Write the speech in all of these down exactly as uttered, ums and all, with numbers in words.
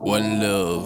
One love.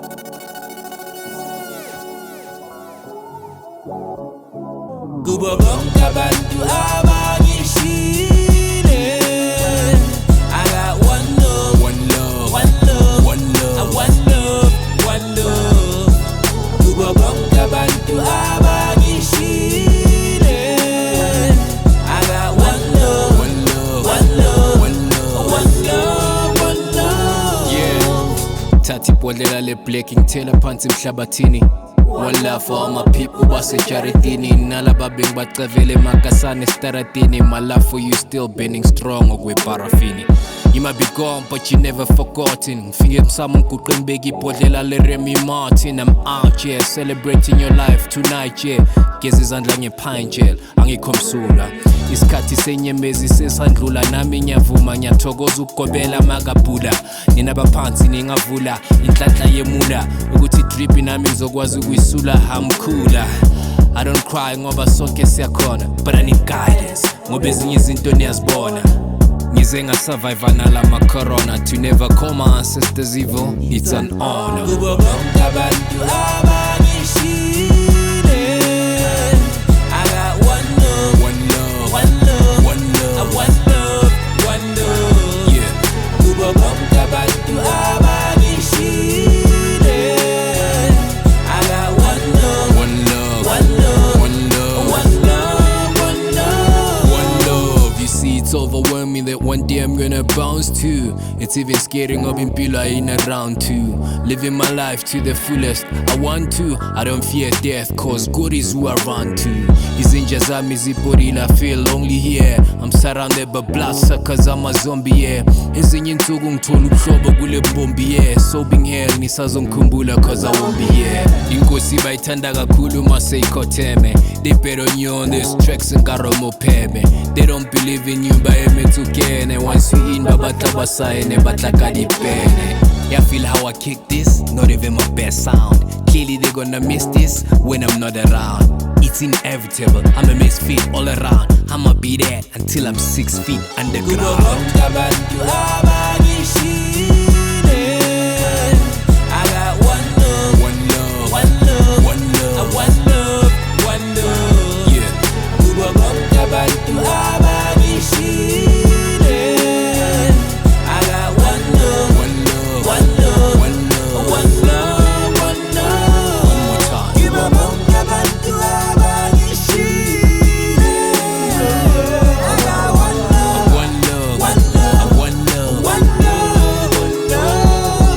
Kuba bonke abantu abangishile. I got one love, One love. one love, One love. I one love, one love. Kuba bonke abantu abangishile. I got one love, One love. one love, One love. one love, one love. Yeah. Thatha ibhodlela le-black ngithela phansi emhlabathini. One love for all my people basejaridini. Nalaba bengibacevele emakasane estaratini. My love for you still burning strong okweparafini. You might be gone but you never forgotten. Ngifike emsamo ngiguqe ngibeke ibhodlela le-Remy Martin. I'm out yeah, celebrating your life tonight yeah. Geza izandla nge-pine gel, angikho msulwa. Isikhathi senyembezi sesandlula nami nyavuma nyathokoza ukugobela makabhula. Nina baphansi ningavula inhlanhla yemula ukuthi drip nami ngizokwazi ukuyisula hamkhula. I don't cry ngoba sonke siyakhona, but I need guidance ngoba ezinye izinto niyazibona. Ngize ngasurvive nalama corona to never call my ancestors evil. It's an honor. Kuba bonke abantu abangishile. I got one love, One love. one love, One I love. one love, one love. Yeah. Kuba bonke abantu abangishile. I got one love, One love. one love, One love. one love, one love. One love. You see, it's overwhelming that one day I'm gonna bounce too. It's even scaring of impilo in around too. Living my life to the fullest. I want to. I don't fear death, cause God is who I run to. Izinja zami zipurila, feel lonely here. I'm surrounded by bloodsuckers, I'm a zombie yeah. Ezinye insuku ngithola ubuhlobo kule bombi yeah. Sobbing hell nisazongikhumbula cause I won't be here. Inkosi bayithanda kakhulu mase ikhotheme. They bet on you on these tracks and karomopheme. They don't believe in you baeme tukene. Once you in babatla basayene batlaka dipene. Yeah, feel how I kick this, not even my best sound. Clearly they gonna miss this when I'm not around. It's inevitable, I'm a misfit all around. I'ma be there until I'm six feet Kuba underground. bonke abantu abangishile. I got one love, One love. one love, One I love. one love, one love. Yeah. Kuba bonke abantu abangishile. I got one love, One love. one love, One love. one love, one love. One more time. Kuba bonke abantu abangishile. I got one love, One love. one love, One love. one love, one love.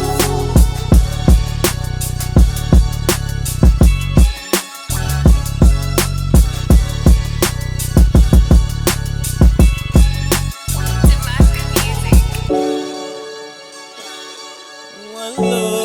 One love.